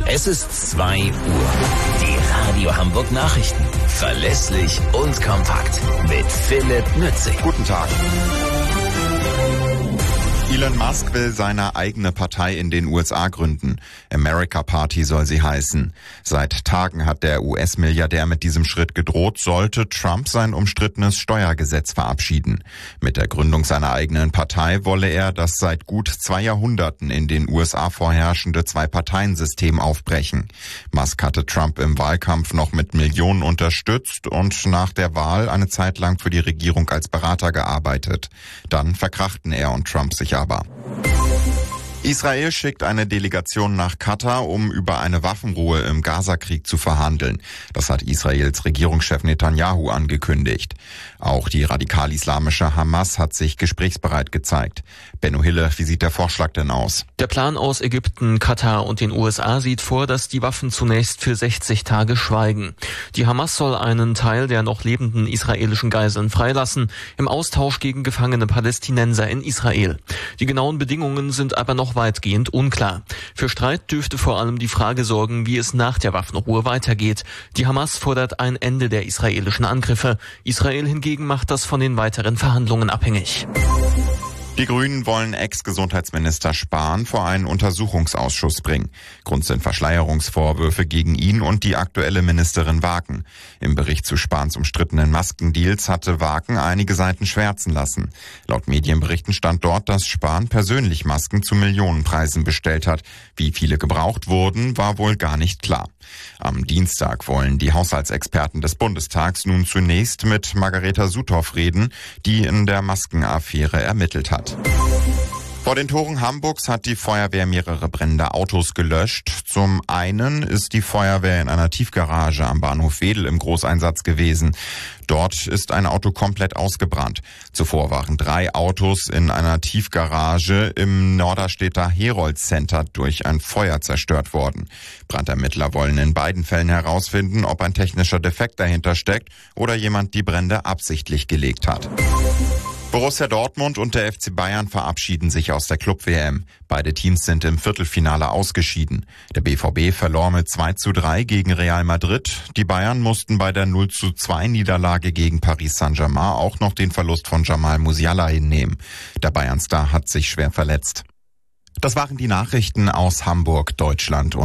Es ist 2 Uhr. Die Radio Hamburg Nachrichten. Verlässlich und kompakt. Mit Philipp Nützig. Guten Tag. Elon Musk will seine eigene Partei in den USA gründen. America Party soll sie heißen. Seit Tagen hat der US-Milliardär mit diesem Schritt gedroht, sollte Trump sein umstrittenes Steuergesetz verabschieden. Mit der Gründung seiner eigenen Partei wolle er das seit gut 2 Jahrhunderten in den USA vorherrschende Zwei-Parteien-System aufbrechen. Musk hatte Trump im Wahlkampf noch mit Millionen unterstützt und nach der Wahl eine Zeit lang für die Regierung als Berater gearbeitet. Dann verkrachten er und Trump sich aber. Israel schickt eine Delegation nach Katar, um über eine Waffenruhe im Gazakrieg zu verhandeln. Das hat Israels Regierungschef Netanyahu angekündigt. Auch die radikal-islamische Hamas hat sich gesprächsbereit gezeigt. Benno Hille, wie sieht der Vorschlag denn aus? Der Plan aus Ägypten, Katar und den USA sieht vor, dass die Waffen zunächst für 60 Tage schweigen. Die Hamas soll einen Teil der noch lebenden israelischen Geiseln freilassen, im Austausch gegen gefangene Palästinenser in Israel. Die genauen Bedingungen sind aber noch weitgehend unklar. Für Streit dürfte vor allem die Frage sorgen, wie es nach der Waffenruhe weitergeht. Die Hamas fordert ein Ende der israelischen Angriffe. Israel hingegen macht das von den weiteren Verhandlungen abhängig. Die Grünen wollen Ex-Gesundheitsminister Spahn vor einen Untersuchungsausschuss bringen. Grund sind Verschleierungsvorwürfe gegen ihn und die aktuelle Ministerin Waken. Im Bericht zu Spahns umstrittenen Maskendeals hatte Waken einige Seiten schwärzen lassen. Laut Medienberichten stand dort, dass Spahn persönlich Masken zu Millionenpreisen bestellt hat. Wie viele gebraucht wurden, war wohl gar nicht klar. Am Dienstag wollen die Haushaltsexperten des Bundestags nun zunächst mit Margareta Suthoff reden, die in der Maskenaffäre ermittelt hat. Vor den Toren Hamburgs hat die Feuerwehr mehrere brennende Autos gelöscht. Zum einen ist die Feuerwehr in einer Tiefgarage am Bahnhof Wedel im Großeinsatz gewesen. Dort ist ein Auto komplett ausgebrannt. Zuvor waren 3 Autos in einer Tiefgarage im Norderstedter Herold Center durch ein Feuer zerstört worden. Brandermittler wollen in beiden Fällen herausfinden, ob ein technischer Defekt dahinter steckt oder jemand die Brände absichtlich gelegt hat. Borussia Dortmund und der FC Bayern verabschieden sich aus der Club-WM. Beide Teams sind im Viertelfinale ausgeschieden. Der BVB verlor mit 2:3 gegen Real Madrid. Die Bayern mussten bei der 0:2 Niederlage gegen Paris Saint-Germain auch noch den Verlust von Jamal Musiala hinnehmen. Der Bayern-Star hat sich schwer verletzt. Das waren die Nachrichten aus Hamburg, Deutschland.